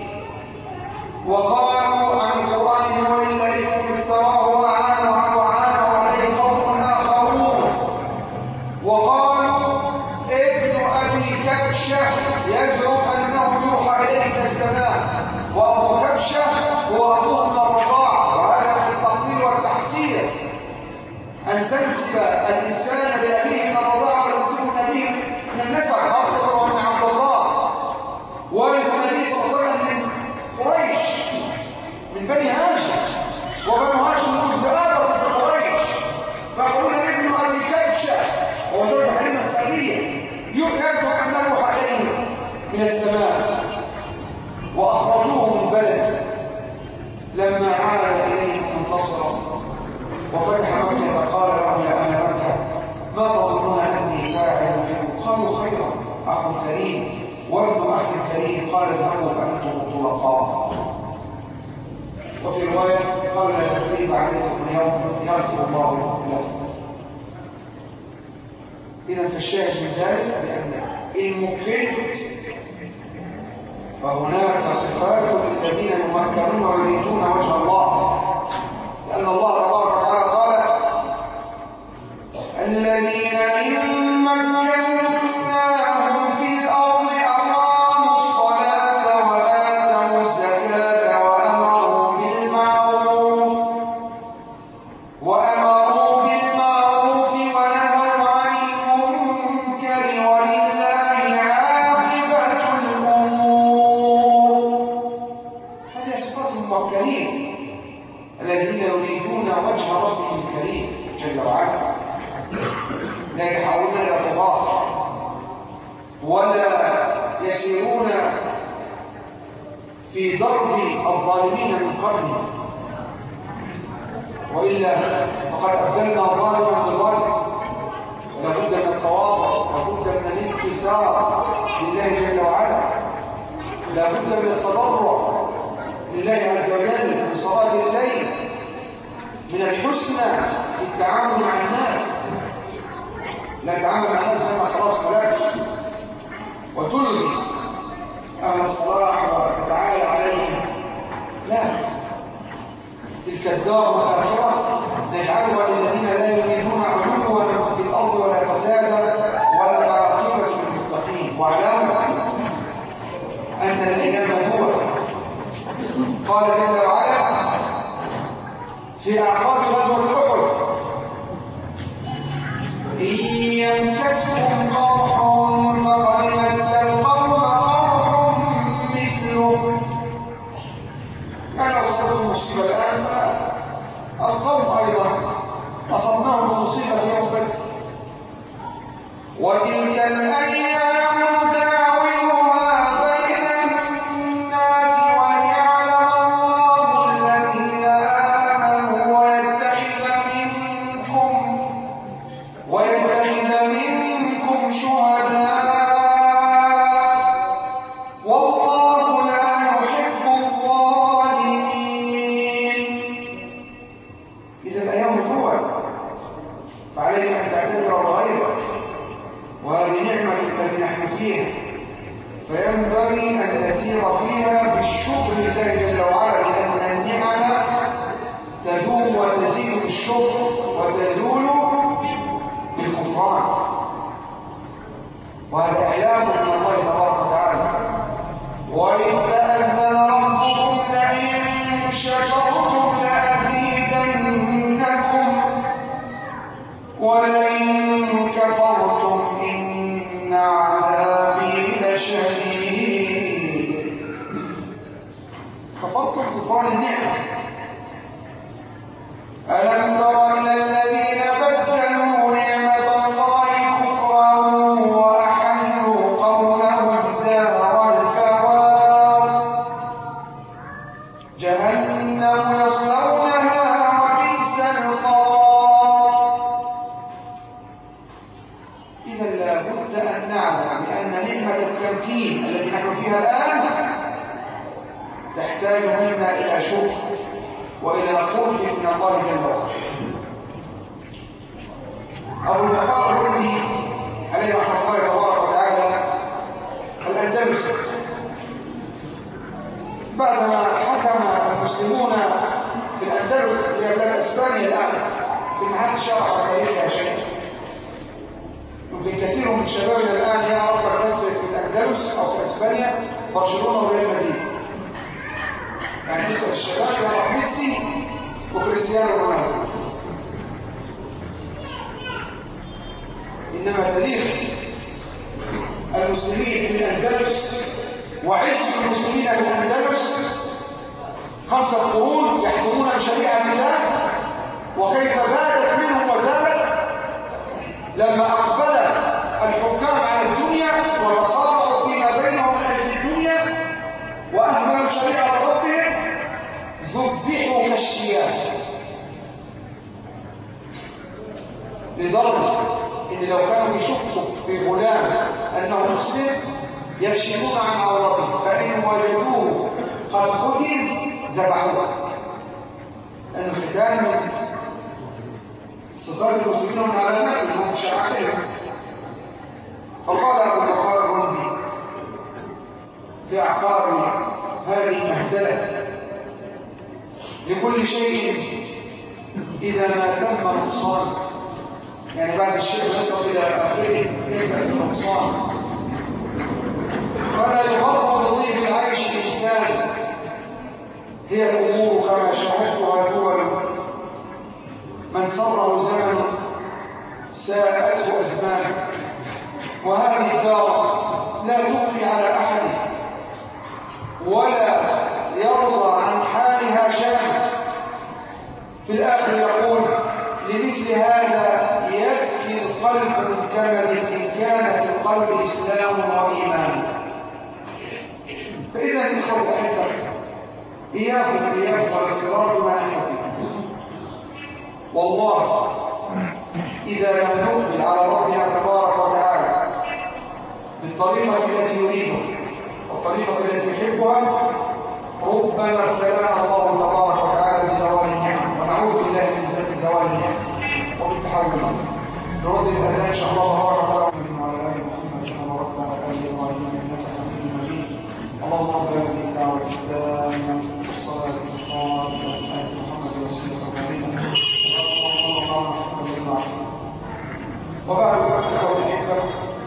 وقالوا عن القرآن هو إلا إثم افتراه وأعانه وأعانه عليه قوم آخرون وقالوا ابن أبي كبشة يزعم أنه يوحى إليه من السماء وأبو كبشة هو أبوه من الرضاعة وهذا أن تنسب الإنسان لأبيه من الرضاعة وتنسبه نبيه من النسب، خاصة وأن عبد الله والد النبي صلى الله عليه وسلم من قريش من بني هاشم، وبنو هاشم مزدهرة في قريش، فيقولون ابن أبي كبشة هو زوج حليمة السعدية يؤكد أنه عليه من السماء، وأخرجوه من بلد لما عاد إليهم منتصرا وفتح مكة فقال لهم يا أهل مكة ما تظنون أني فاعل بكم؟ قالوا خيرا، أخ كريم وابن أخ كريم، قال اذهبوا فأنتم الطلقاء. وفي رواية قال لا تثريب عليكم اليوم يغفر الله لكم. إذا فالشاهد من ذلك بأن المكلف فهناك صفات للذين يمكنون ويريدون وجه الله، لأن الله تبارك وتعالى قال الذين إن مكناهم في الأرض أقاموا الصلاة وآتوا الزكاة وأمروا بالمعروف وأمروا بالمعروف ونهوا عن المنكر ولله عاقبة الأمور. هذه صفات الموكلين الذين يريدون وجه ربهم الكريم جل وعلا، لا يحاولون الى طغاة ولا يسيرون في ضرب الظالمين من قبلهم، والا فقد ابدلنا ظالما بالظالم، ولا بد من التواضع، ولا بد من الانكسار لله جل وعلا، لا بد من التضرع لله عز وجل، من صلاة الليل، من الحسنى في التعامل مع الناس، لا تعامل مع الناس لما خلاص ملاك وتلغي أهل الصلاح وتتعالى عليهم، لا، تلك الدار الآخرة نجعلها للذين لا يريدون علوا في الأرض ولا فسادا ولا عاقبة للمتقين. واعلموا أن الإمام هو قال جل وعلا في أعقاب غزوة أحد إن يمسككم قرح فقد مس القوم قرح مثله. أنا أصبت مصيبة الآن القوم أيضا أصبناهم مصيبة يوم بدر، وتلك الأيام نداولها بين الناس وليعلم الله الذين آمنوا ويتخذ منكم ويتخذ منكم شهداء والله لا يحب الظالمين. إذا الأيام هو فعليك أن تعتذر بغيرك، وهذه نعمة التي نحن فيها، فينبغي أن نسير فيها بالشكر لله جل وعلا، لأن النعمة تدوم وتزيد بالشكر وتزول بالكفران، وهذا إعلام من الله تبارك وتعالى. وإذ تأذن ربكم لئن شكرتم لأزيدنكم ولئن كفرتم إن عذابي لشديد. كفرتم كفران النعمة. ألم تر إلى الذين بدلوا نعمة الله كفرا وأحلوا قومهم دار البوار جهنم يصلونها وبئس القرار. إذا لا بد أن نعلم بأن نعمة التمكين التي نحن فيها الآن تحتاج منا إلى شكر وإلى قرب من الله جل وعلا. أبو البقاء الرملي عليه رحمة الله تبارك وتعالى الأندلس بعدما حكم المسلمون في الأندلس في بلاد إسبانيا الآن في محل شرع تاريخها شيء، يمكن كثير من شبابنا الآن يعرف الناس في الأندلس أو في إسبانيا برشلونة وريال مدريد، يعني نسبة الشباب يعرف ميسي وكريستيانو رونالدو. إنما تاريخ المسلمين في الأندلس وعز المسلمين في الأندلس خمسة قرون يحكمون بشريعة الله، وكيف بادت منهم وزالت لما أقبل الحكام على الدنيا وتصارعوا فيما بينهم من أجل الدنيا وأهملوا شريعة ربهم ذبحوا كالشياه، لدرجة إن لو كانوا يشكوا في غلام أنه مسلم يكشفون عن عورته، فإن وجدوه قد قتل ذبحوه، لأن الختان من صفات المسلمين من علاماتهم وشرعاتهم. فقال أبو بكر الرندي في أعقاب هذه المهزلة: لكل شيء إذا ما تم نقصان، يعني بعد الشيء يصل إلى آخره كيف النقصان، فلا يغرر بطيب العيش الإنسان، هي الأمور كما شاهدتها دول من سره زمن ساءته أزمان، وهذه الدار لا تبقي على أحد ولا يرضى عن حالها شان. في الآخر يقول: لمثل هذا يبكي القلب من كمل إن كان في القلب إسلام وإيمان. فإذا إخوة الأحبة، إياكم إياكم والاضطرار بما نحن فيه. والله إذا لم نقبل على ربنا تبارك وتعالى بالطريقة التي يريدها والطريقة التي يحبها، ربما ابتلانا الله تبارك وتعالى بزوال النعم، ونعوذ بالله من زوال النعم وبالتحول منه. نرد الأذان إن شاء الله تبارك وتعالى وعلى آله محمد كما ربنا عليه وعلى إنك حميد مجيد. اللهم رب هذه الدعوة الإسلام والصلاة والسلام على محمد رسول الله وبعد أخوة الأحبة،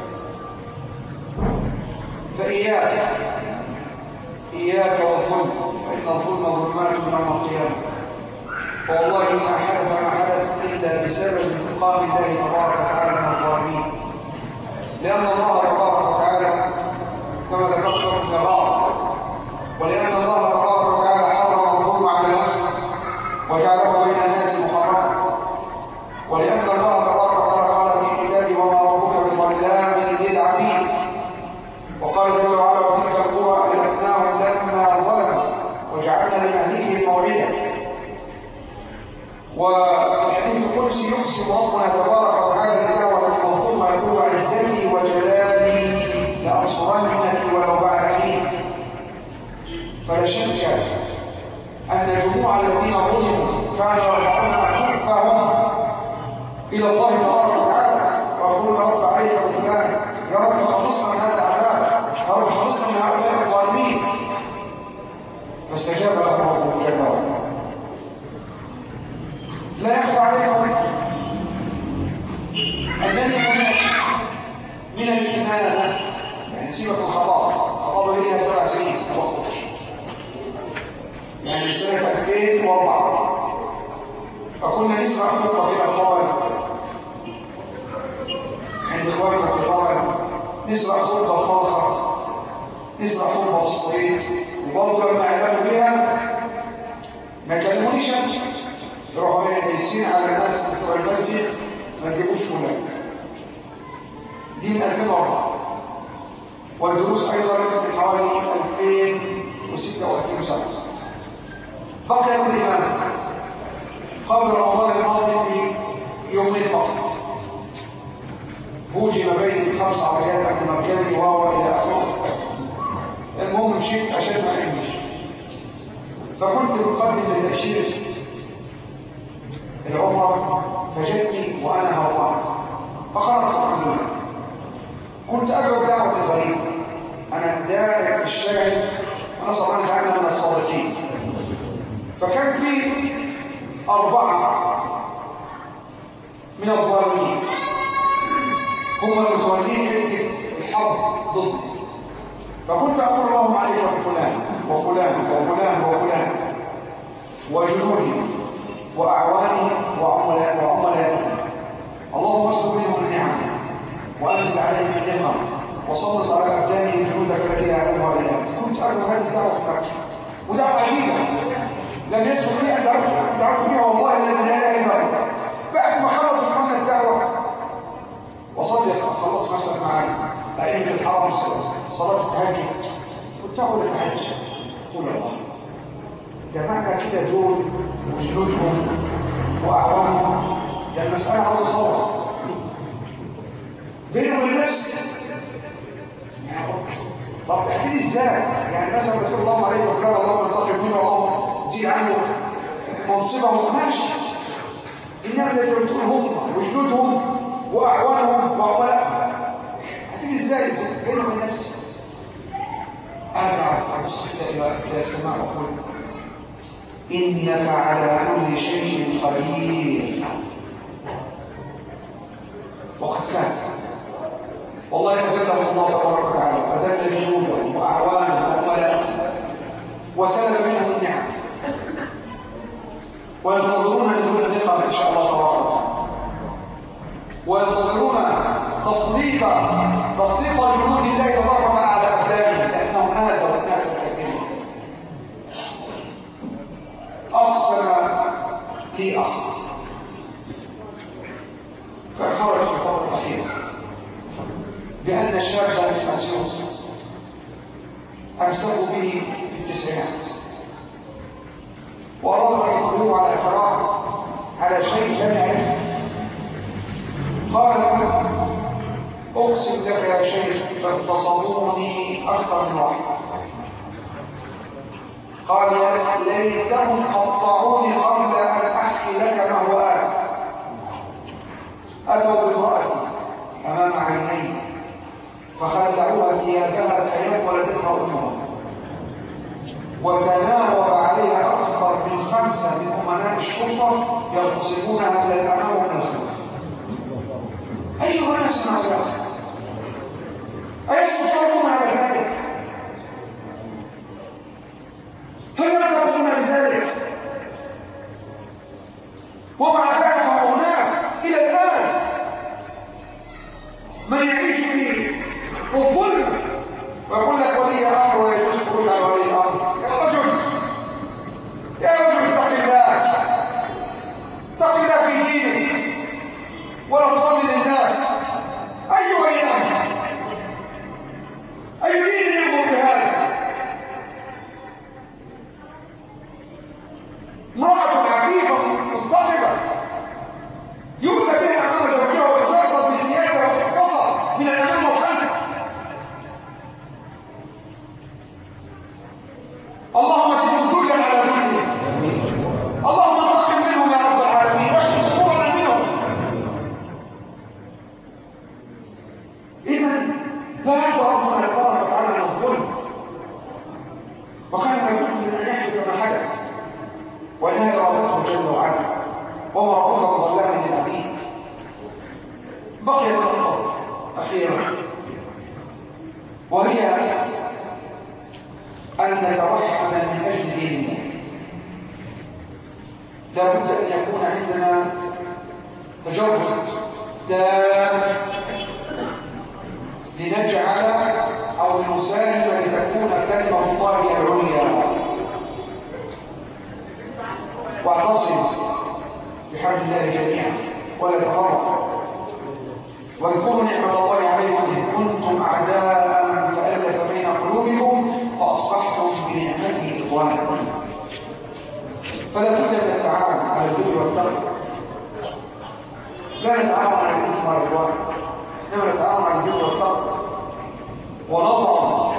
فإياك إياك والظلم، فإن الظلم ظلمات يوم القيامة. والله ما حدث ما حدث إلا بسبب انتقام الله تبارك وتعالى من الظالمين، لأن الله تبارك وتعالى كما ذكرت في النظام، ولأن الله تبارك وتعالى حرم الظلم على نفسه وجعله بين الناس محرما، ولأن الله تبارك وتعالى قال في كتابه: وما ربك بظلام للعبيد. وقال جل وعلا: وتلك القرى أهلكناهم لما ظلموا وجعلنا لمهلكهم موعدا. والحديث القدسي يقسم ربنا تبارك وتعالى لدعوة المظلوم يقول: عزتي وجلالي لأنصرنك ولو بعد حين. فلا شك أن جموع الذين ظلموا كانوا يرفعون أكفهم إلى الله تبارك وتعالى ويقولون: رب عليك فلان، يا رب خلصنا من هذا العذاب، يا رب خلصنا من هؤلاء الظالمين. فاستجاب له ربه جل وعلا. لا يخفى عليكم أنني من الإنانة، يعني سيبك الخطاب، خطاب إليها سبع سنين توقف، يعني سنة ألفين وأربعة، فكنا نسمع خطبة في الأطفال عند إخواننا في الطبع، نسمع خطبة خاصة، نسمع خطبة في الصعيد، وبرضه لما اعلنوا بها ما كلمونيش، يروحوا يقيسين على الناس بتوع المسجد ما تجيبوش فلان. دي من ألفين وأربعة، والدروس أيضا في حوالي ألفين وستة وألفين وسبعة. بقي الإمام قبل رمضان الماضي بيومين فقط هوجم بين خمس عمليات عند مركزي وهو إلى آخره. المهم مشيت عشان ما أمشي، فكنت مقدم لتأشيرة العمرة، فجدني وأنا هربان فخرجت الحمد لله. كنت أدعو دعوة الغريب، أنا داعي الشاهد، أنا صراحة أنا من الصادقين. فكان في أربعة من الظالمين هم المتولين الحرب ضدي، فكنت أقول: اللهم عليك بفلان وفلان وفلان وفلان وجنوده وأعوانه وعملائه، اللهم اصرف منهم النعم صلاة التهجد كنت أقول التهجد قول الله جمعنا كده دول وجنودهم وأعوانهم ده المسألة عاوزة صورة بينهم النفس طب احكي ازاي يعني مثلا رسول الله عليه وسلم الله ينتقم منه الله زيد عنه منصبه ماشي انما اللي يقولون هم وجنودهم واعوانهم وعملائهم هتيجي ازاي بينهم النفس ارجع ابص الى الى السماء واقول انك على كل شيء قدير وقد كان والله يتكلم الله تبارك وتعالى أذل جنودهم وأعوانهم وأملائهم وسلب منهم النعم وينتظرون نزول النقم إن شاء الله تبارك وتعالى وينتظرون تصديق تصديق جنود الله تبارك وتعالى على أقدامهم لأنهم آذوا الناس الحكيمين أقسم لي أخ فخرج في الفترة الأخيرة بأن الشاب من أسيوط أمسكوا به في التسعينات وأرادوا أن يقولوا على إقرار على شيء لم يعرفه قال أقسم لك يا شيخ فاتصلوني أكثر من واحد قال ليتهم قطعوني قبل أن أحكي لك ما هو آت أتوا بامرأتي أمام عيني فخلعوها ثيابها الحياة ولدتها أمها وتناوب عليها أكثر من خمسة من أمناء الشرطة يغتصبونها للأمام من الخلف أيها الناس مع ذلك أيستطيعون على ذلك فما تقولون بذلك ومع ذلك هناك إلى الآن من يعيش في وكل ويقول لك ولي امر ويجوز خروج على ولي امر يا رجل يا رجل اتق الله اتق الله في دينك ولا تصلي للناس اي ولي امر اي دين يامر بهذا امراه عفيفه مضطربه يؤتى بها امام زوجها ويتلفظ بثيابها وتقتصر من الامام والخلف اللهم اجعل كلا على ذنوبهم اللهم انتقم منهم يا رب العالمين واشف صدورنا منهم اذا لا يرضى ربنا تبارك وتعالى عن الظلم وكان يجوز من ان يحدث ما حدث وانها ارادته جل وعلا وما ربك بظلام للعبيد بقي نقطه اخيره وهي أن نتوحد من أجل ديننا لا بد أن يكون عندنا تجرد تام لنجعل أو لنساهم لتكون كلمة الله العليا واعتصموا بحبل الله جميعا ولا تفرقوا واذكروا نعمة الله عليكم إذ كنتم أعداء فألف بين قلوبكم فأصبحتم بنعمته إخوانا فلا بد أن نتعاون على البر والتقوى لا نتعاون على الإثم والعدوان إنما نتعاون على البر والتقوى ونضع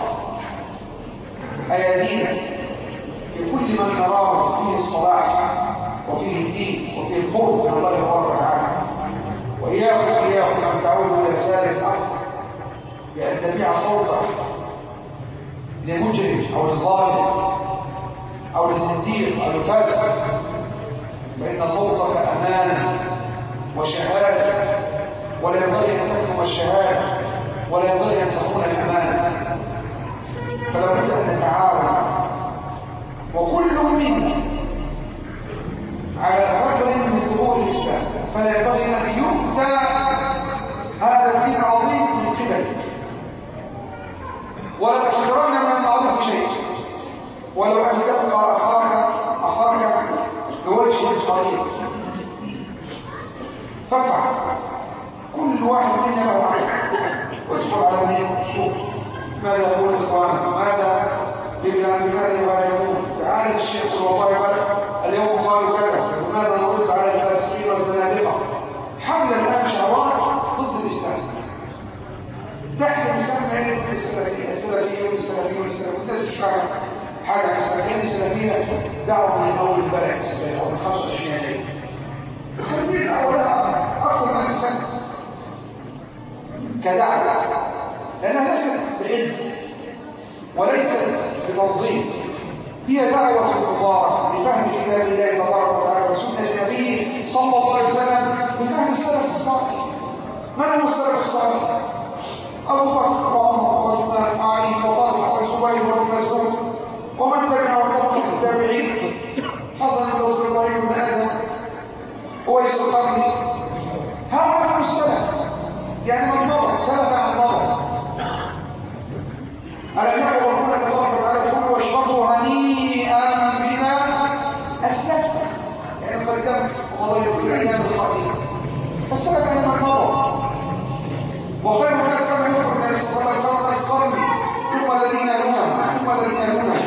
أيدينا في كل من نراه فيه الصلاح وفيه الدين وفيه القرب من الله تبارك وتعالى وإياكم وإياكم أن تعودوا إلى سائر الأرض بأن تبيع صوتك لمجرم أو لظالم أو لزنديق أو لفاسق فإن صوتك أمانة وشهادة ولا ينبغي أن تكتم الشهادة ولا ينبغي أن تكون الأمانة فلا بد أن نتعاون وكل منا على قدر من ظهور الإسلام فلا ينبغي أن يؤتى هذا الدين العظيم من قبل ولا تحقرن من المعروف شيء ولو أن تلقى أخاك أخاك بوجه صغير فافعل كل واحد منا له عين وادخل على الناس السوق ماذا يقول الإخوان؟ ماذا بماذا ما يقول؟ تعالى الشيخ والله اليوم قالوا كذا، وماذا نرد على الفاسقين والزنادقة؟ حمل الآن شعارات ضد الإسلام تحت مسمى السلفية السلفية والسلفية والسلفية الناس مش فاهمة حاجة عن السلفية السلفية دعوة من أول البلع السلفية أو من خمسة وعشرين عليه السلفية أولها أكثر من السنة كدعوة لأنها ليست بعز وليست بتنظيم، هي دعوة المبارك لفهم كتاب الله تبارك وتعالى وسنة النبي صلى الله عليه وسلم بفهم السلف الصالح. من هو السلف الصالح؟ أبو بكر وعمر وعثمان وعلي وطلحة والزبير وابن مسعود ومن تبعهم من التابعين، حسن البصري وابراهيم بن آدم وويس القرني، هؤلاء هم السلف، يعني من نظر سلف عن نظر. ألم يعلم ربنا تبارك وتعالى يقول واشربوا هنيئا بما أسلفتم، يعني قدمت وضيعوا في الأيام القديمة، فالسلف عن النظر. وخير الناس كما يقول النبي صلى الله عليه وسلم ناس قرني ثم الذين يلونهم ثم الذين يلونهم.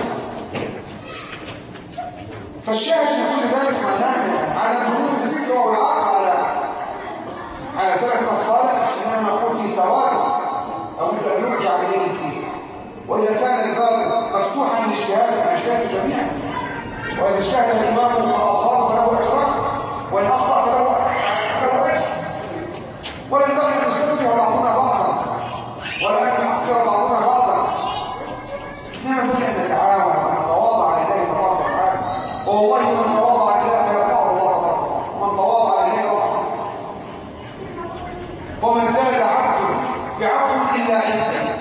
فالشاهد من كل ذلك معناه على نموذج الفكر والعقل على على سلفنا الصالح، انما نقول في ثوابت او نرجع اليه فيه. واذا كان الباب مفتوحا للاجتهاد فاجتهد جميعا، واذا اجتهد الامام فاصاب فله اجران وان اخطا فله اجر، ولا ينبغي ان نسبح بعضنا بعضا ولا ان نحقر بعضنا بعضا، انما ينبغي ان نتعاون ونتواضع لله تبارك وتعالى. والله من تواضع لله يرفعه الله، ومن تواضع لله يرفعه، ومن زاد عبد بعفو الا عزا.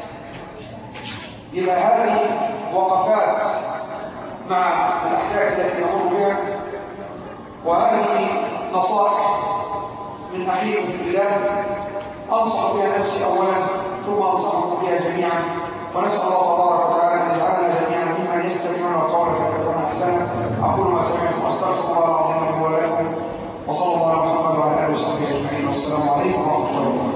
يبقى هذه وقفات مع الاحداث التي نمر بها، وهذه نصائح من أخيكم في الله أنصح بها نفسي أولا ثم أنصحكم بها جميعا، ونسأل الله تبارك وتعالى أن يجعلنا جميعا ممن يستمعون القول فيتبعون أحسنه. أقول ما سمعت وأستغفر الله العظيم لي ولكم، وصلى الله على محمد وعلى آله وصحبه أجمعين، والسلام عليكم ورحمة الله وبركاته.